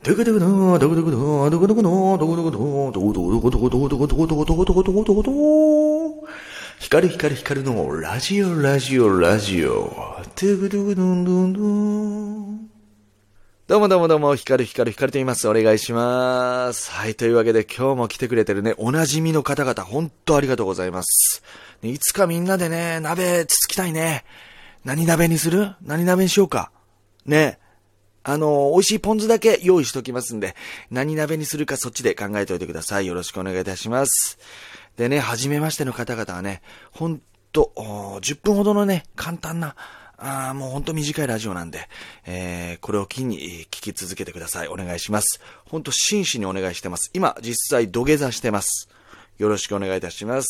ドクドクドドクドクドドクドクドドクドクドドドクドクドドクドクドドクドクドクドクドクド光る光る光るのラジオラジオラジオドクドクドンドンドン。どうもどうもどうも、光る光る光ると言います。お願いします。はい、というわけで今日も来てくれてるね、おなじみの方々、本当ありがとうございます。いつかみんなでね、鍋つつきたいね。何鍋にする？何鍋にしようか。ね。美味しいポン酢だけ用意しときますんで、何鍋にするかそっちで考えておいてください。よろしくお願いいたします。でね、初めましての方々はね、ほんと、10分ほどのね、簡単な、もうほんと短いラジオなんで、これを機に聞き続けてください。お願いします。ほんと真摯にお願いしてます。今、実際土下座してます。よろしくお願いいたします。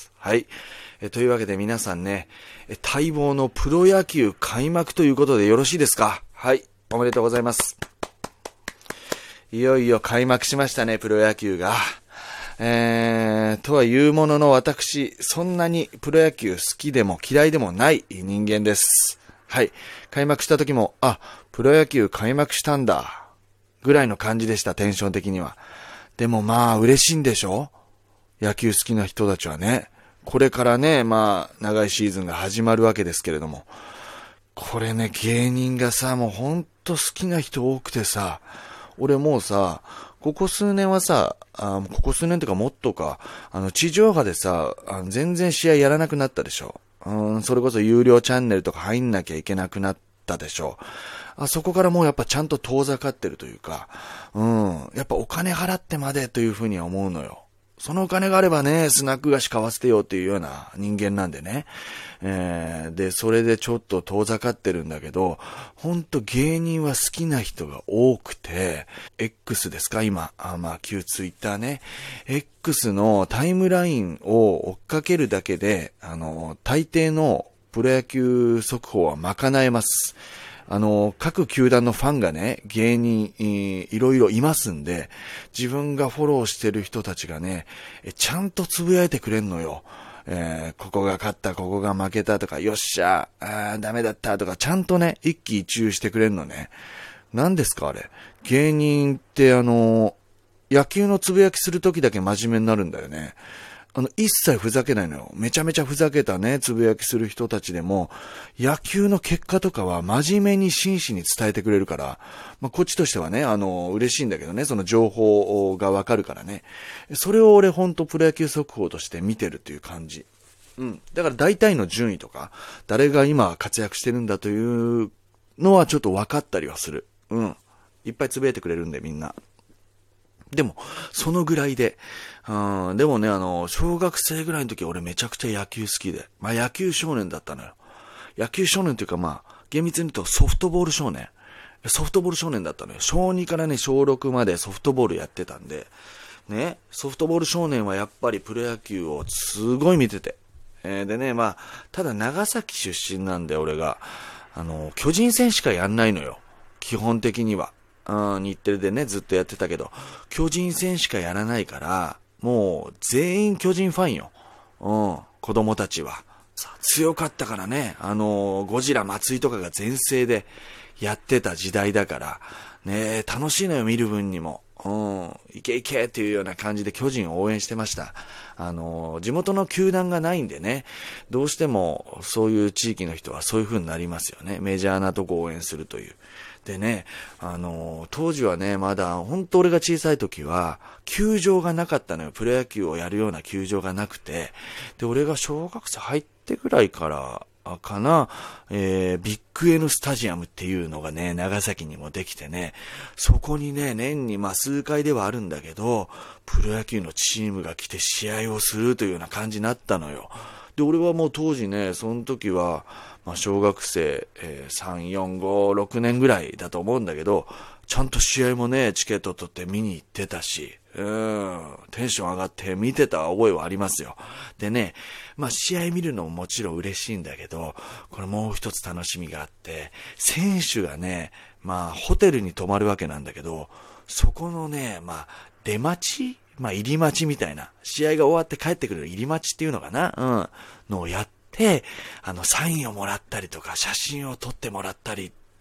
はい。というわけで皆さんね、待望のプロ野球開幕ということでよろしいですか？はい。おめでとうございます。いよいよ開幕しましたね、プロ野球が。とはいうものの私、そんなにプロ野球好きでも嫌いでもない人間です。はい。開幕した時も、プロ野球開幕したんだ。ぐらいの感じでした、テンション的には。でもまあ、嬉しいんでしょ？野球好きな人たちはね。これからね、まあ、長いシーズンが始まるわけですけれども。これね、芸人がさ、もうほんと好きな人多くてさ、俺もうさ、ここ数年はさ、ここ数年とかもっとか、地上波でさ、全然試合やらなくなったでしょ。それこそ有料チャンネルとか入んなきゃいけなくなったでしょ。そこからもうやっぱちゃんと遠ざかってるというか、やっぱお金払ってまでというふうには思うのよ。そのお金があればね、スナック菓子買わせてよっていうような人間なんでね。で、それでちょっと遠ざかってるんだけど、ほんと芸人は好きな人が多くて、X ですか今。旧ツイッターね。X のタイムラインを追っかけるだけで、大抵のプロ野球速報は賄えます。各球団のファンがね、芸人、いろいろいますんで、自分がフォローしてる人たちがね、ちゃんとつぶやいてくれんのよ。ここが勝った、ここが負けたとか、よっしゃ、ダメだったとか、ちゃんとね、一喜一憂してくれんのね。何ですかあれ。芸人って野球のつぶやきするときだけ真面目になるんだよね。一切ふざけないのよ。めちゃめちゃふざけたね、つぶやきする人たちでも、野球の結果とかは真面目に真摯に伝えてくれるから、こっちとしてはね、嬉しいんだけどね、その情報がわかるからね。それを俺ほんとプロ野球速報として見てるっていう感じ。だから大体の順位とか、誰が今活躍してるんだというのはちょっと分かったりはする。いっぱいつぶやいてくれるんでみんな。でも、そのぐらいで、でもね、小学生ぐらいの時俺めちゃくちゃ野球好きで、野球少年だったのよ。野球少年というか厳密に言うとソフトボール少年。ソフトボール少年だったのよ。小2からね、小6までソフトボールやってたんで、ね、ソフトボール少年はやっぱりプロ野球をすごい見てて。でね、ただ長崎出身なんで俺が、巨人戦しかやんないのよ。基本的には。日テレでね、ずっとやってたけど、巨人戦しかやらないから、もう全員巨人ファンよ。子供たちは。強かったからね、ゴジラ松井とかが全盛でやってた時代だから、ね、楽しいのよ、見る分にも。いけいけっていうような感じで巨人を応援してました。地元の球団がないんでね、どうしてもそういう地域の人はそういう風になりますよね。メジャーなとこ応援するという。でね、当時はね、まだ、本当俺が小さい時は、球場がなかったのよ。プロ野球をやるような球場がなくて。で、俺が小学生入ってぐらいからかな、ビッグ N スタジアムっていうのがね、長崎にもできてね、そこにね、年に数回ではあるんだけど、プロ野球のチームが来て試合をするというような感じになったのよ。で、俺はもう当時ね、その時は、小学生、3、4、5、6年ぐらいだと思うんだけど、ちゃんと試合もね、チケット取って見に行ってたし、テンション上がって見てた覚えはありますよ。でね、試合見るのももちろん嬉しいんだけど、これもう一つ楽しみがあって、選手がね、ホテルに泊まるわけなんだけど、そこのね、出待ち入り待ちみたいな、試合が終わって帰ってくる入り待ちっていうのかなのをやって、サインをもらったりとか、写真を撮ってもらったりっ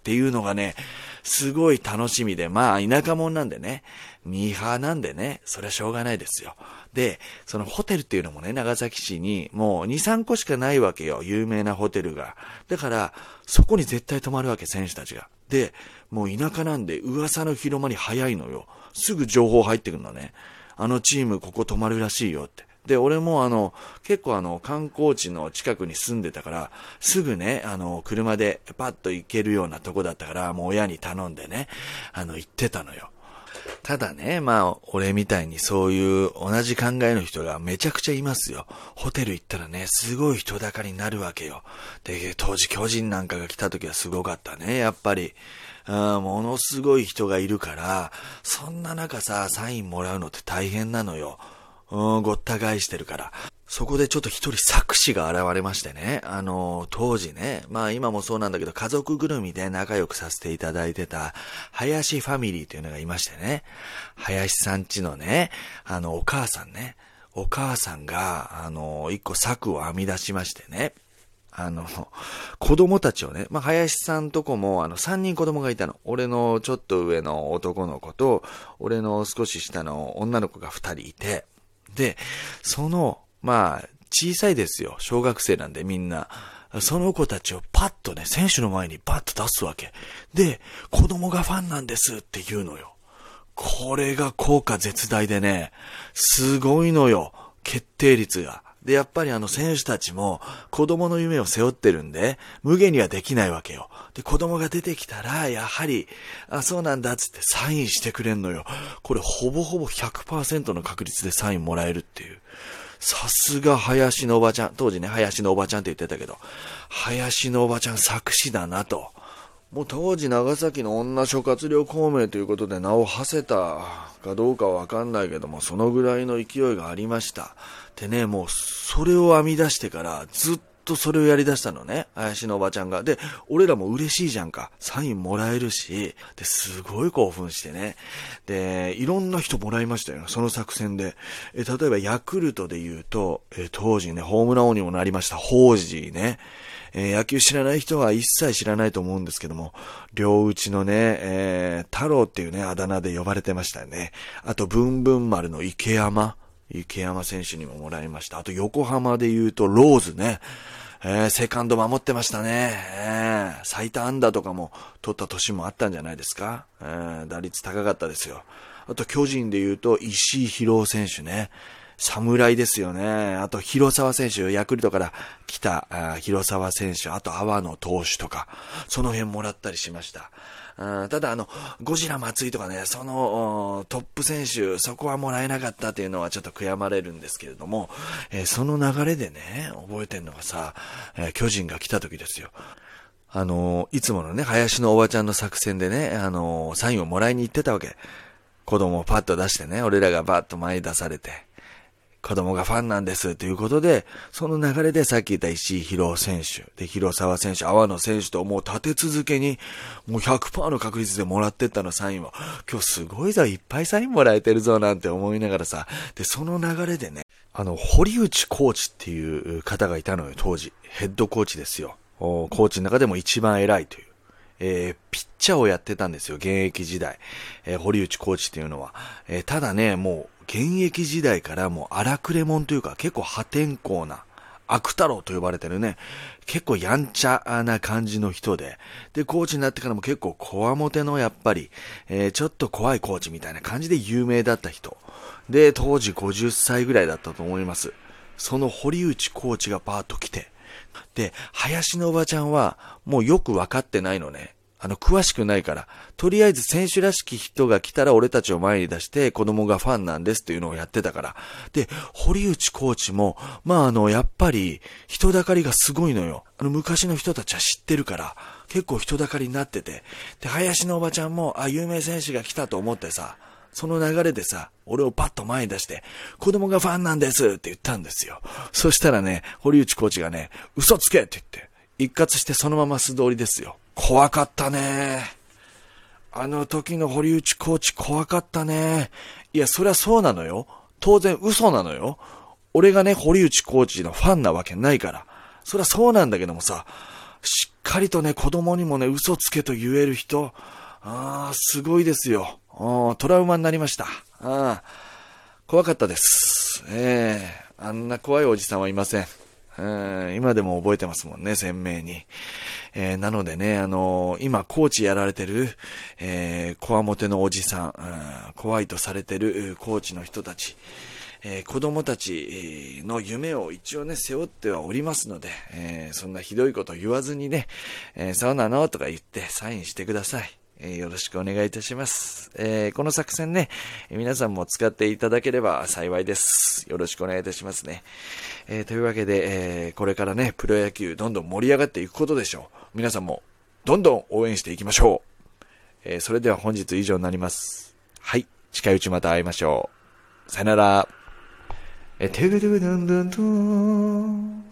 っていうのがね、すごい楽しみで、まあ田舎者なんでね、ミーハーなんでね、それはしょうがないですよ。で、そのホテルっていうのもね、長崎市にもう2、3個しかないわけよ、有名なホテルが。だから、そこに絶対泊まるわけ、選手たちが。で、もう田舎なんで噂の広まり早いのよ。すぐ情報入ってくるのね。あのチームここ泊まるらしいよって。で、俺も結構観光地の近くに住んでたから、すぐね、車でパッと行けるようなとこだったから、もう親に頼んでね、行ってたのよ。ただね、まあ、俺みたいにそういう同じ考えの人がめちゃくちゃいますよ。ホテル行ったらね、すごい人だかりになるわけよ。で、当時巨人なんかが来た時はすごかったね、やっぱり。ものすごい人がいるから、そんな中さ、サインもらうのって大変なのよ。ごった返してるから。そこでちょっと一人作詞が現れましてね、当時ね、まあ今もそうなんだけど、家族ぐるみで仲良くさせていただいてた、林ファミリーというのがいましてね、林さんちのね、お母さんね、お母さんが、一個策を編み出しましてね、子供たちをね、まあ、林さんとこも、3人子供がいたの。俺のちょっと上の男の子と、俺の少し下の女の子が2人いて、で、まあ、小さいですよ。小学生なんでみんな。その子たちをパッとね、選手の前にパッと出すわけ。で、子供がファンなんですって言うのよ。これが効果絶大でね、すごいのよ。決定率が。で、やっぱり選手たちも子供の夢を背負ってるんで、無限にはできないわけよ。で、子供が出てきたら、やはり、そうなんだっつってサインしてくれんのよ。これほぼほぼ 100% の確率でサインもらえるっていう。さすが林のおばちゃん。当時ね、林のおばちゃんって言ってたけど、林のおばちゃん作詞だなと。もう当時長崎の女諸葛亮孔明ということで名を馳せたかどうかはわかんないけども、そのぐらいの勢いがありました。でね、もうそれを編み出してからずっとそれをやり出したのね、林のおばちゃんが。で、俺らも嬉しいじゃんか。サインもらえるし、で、すごい興奮してね。で、いろんな人もらいましたよ、その作戦で。例えばヤクルトで言うと、当時ね、ホームラン王にもなりました、ホージーね。野球知らない人は一切知らないと思うんですけども、両打ちのね、太郎っていうね、あだ名で呼ばれてましたよね。あと、ブンブン丸の池山選手にももらいました。あと、横浜で言うと、ローズね。セカンド守ってましたね。最多安打とかも取った年もあったんじゃないですか。打率高かったですよ。あと、巨人で言うと、石井宏選手ね。侍ですよね。あと、広沢選手、ヤクルトから来た広沢選手、あと、阿波野投手とか、その辺もらったりしました。ただゴジラ松井とかね、そのトップ選手、そこはもらえなかったっていうのはちょっと悔やまれるんですけれども、その流れでね、覚えてんのがさ、巨人が来た時ですよ。いつものね、林のおばちゃんの作戦でね、サインをもらいに行ってたわけ。子供をパッと出してね、俺らがバッと前に出されて。子供がファンなんですということで、その流れでさっき言った石井宏選手、で、広沢選手、阿波野選手ともう立て続けに、もう 100% の確率でもらってったのサインを。今日すごいぞ、いっぱいサインもらえてるぞなんて思いながらさ、で、その流れでね、堀内コーチっていう方がいたのよ、当時。ヘッドコーチですよ。コーチの中でも一番偉いという。ピッチャーをやってたんですよ、現役時代。堀内コーチっていうのは。ただね、もう、現役時代からもう荒くれ者というか結構破天荒な悪太郎と呼ばれてるね、結構やんちゃな感じの人で、でコーチになってからも結構こわもてのやっぱり、ちょっと怖いコーチみたいな感じで有名だった人で、当時50歳ぐらいだったと思います。その堀内コーチがパーッと来て、で林のおばちゃんはもうよく分かってないのね。詳しくないから、とりあえず選手らしき人が来たら俺たちを前に出して子供がファンなんですっていうのをやってたから。で、堀内コーチも、やっぱり人だかりがすごいのよ。昔の人たちは知ってるから、結構人だかりになってて。で、林のおばちゃんも、有名選手が来たと思ってさ、その流れでさ、俺をパッと前に出して、子供がファンなんですって言ったんですよ。そしたらね、堀内コーチがね、嘘つけって言って、一括してそのまま素通りですよ。怖かったね。あの時の堀内コーチ怖かったね。いや、そりゃそうなのよ。当然嘘なのよ。俺がね、堀内コーチのファンなわけないから。そりゃそうなんだけどもさ、 しっかりとね、子供にもね、嘘つけと言える人、すごいですよ。トラウマになりました。怖かったです。あんな怖いおじさんはいません。今でも覚えてますもんね、鮮明に。なのでね、今、コーチやられてる、こわもてのおじさん、怖いとされてるコーチの人たち、子供たちの夢を一応ね、背負ってはおりますので、そんなひどいこと言わずにね、そうなのとか言ってサインしてください。よろしくお願いいたします。この作戦ね、皆さんも使っていただければ幸いです。よろしくお願いいたしますね。というわけで、これからね、プロ野球どんどん盛り上がっていくことでしょう。皆さんもどんどん応援していきましょう。それでは本日以上になります。はい、近いうちまた会いましょう。さよなら。トゥルルルンルントゥーン